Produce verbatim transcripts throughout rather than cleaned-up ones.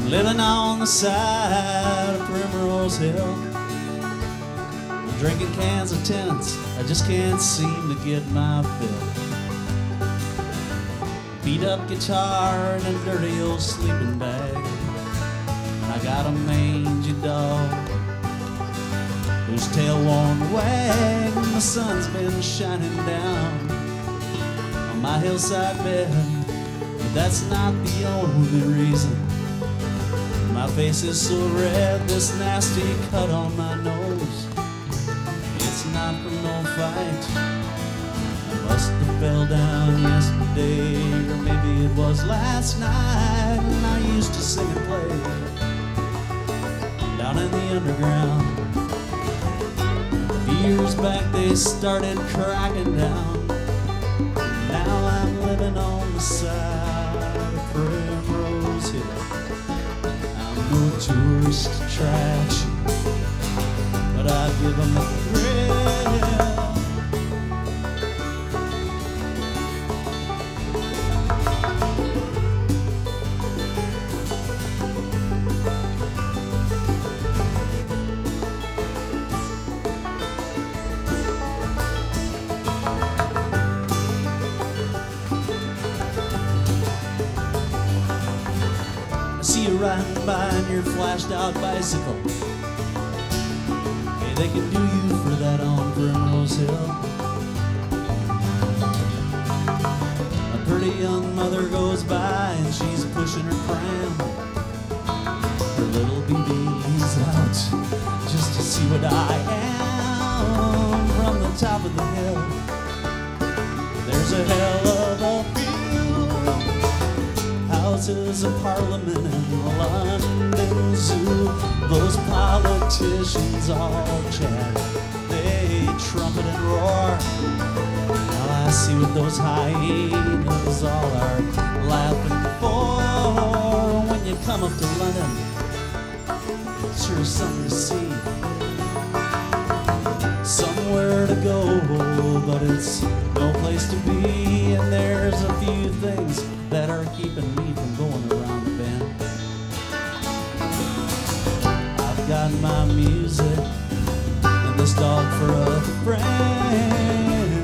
living on the side of Primrose Hill. I'm drinking cans of tenants, I just can't seem to get my fill. Beat up guitar and a dirty old sleeping bag. I got a mangy dog whose tail won't wag. The sun's been shining down on my hillside bed, but that's not the only reason. My face is so red, this nasty cut on my nose, it's not from no fight. I must have fell down yesterday, or maybe it was last night. And I used to sing and play down in the underground. Years back they started cracking down. Now I'm living on the side of Primrose Hill. I'm no tourist attraction, but I give them a thrill. Riding by in your flashed out bicycle. Hey, they can do you for that on Primrose Hill. A pretty young mother goes by and she's pushing her pram. Her little B B's out just to see what I am. From the top of the hill, there's a hell of a view. Houses of Parliament and the London Zoo. Those politicians all chat, they trumpet and roar. Now I see what those hyenas all are laughing for. When you come up to London, it's sure something to see. Somewhere to go, but it's no place to be. And there's a few things that are keeping me from going around the bend. I've got my music and this dog for a friend.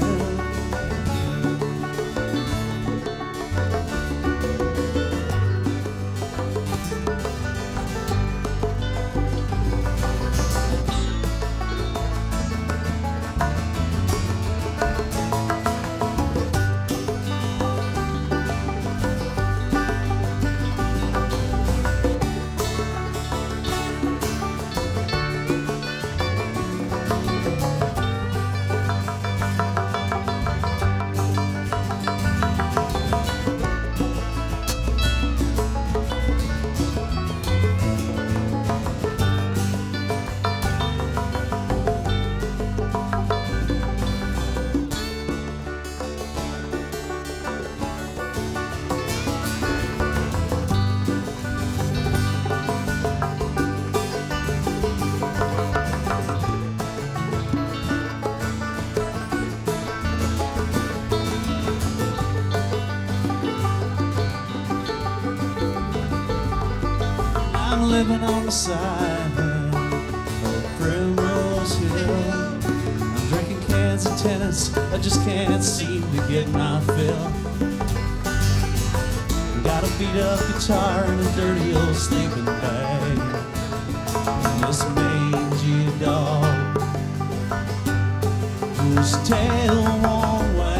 Living on the side of Primrose Hill. I'm drinking cans of tennis, I just can't seem to get my fill. Got a beat up guitar and a dirty old sleeping bag. And this mangy dog whose tail won't wag.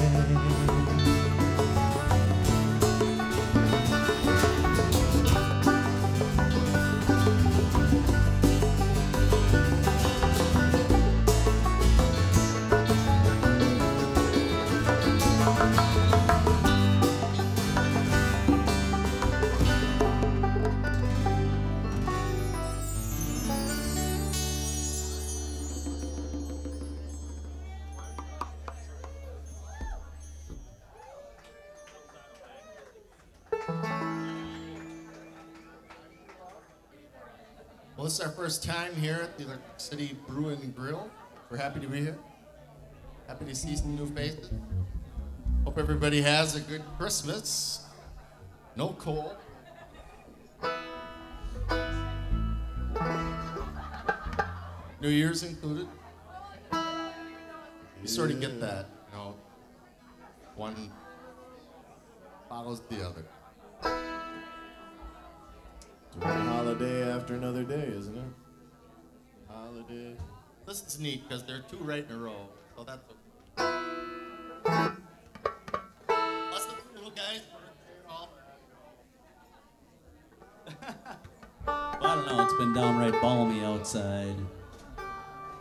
Well, this is our first time here at the Electric City Brew and Grill. We're happy to be here. Happy to see some new faces. Hope everybody has a good Christmas. No cold. New Year's included. You sort of get that, you know. One follows the other. It's one holiday after another day, isn't it? Holiday. This is neat because they're two right in a row, so that's okay. Plus the little guys were all. Well, I don't know. It's been downright balmy outside.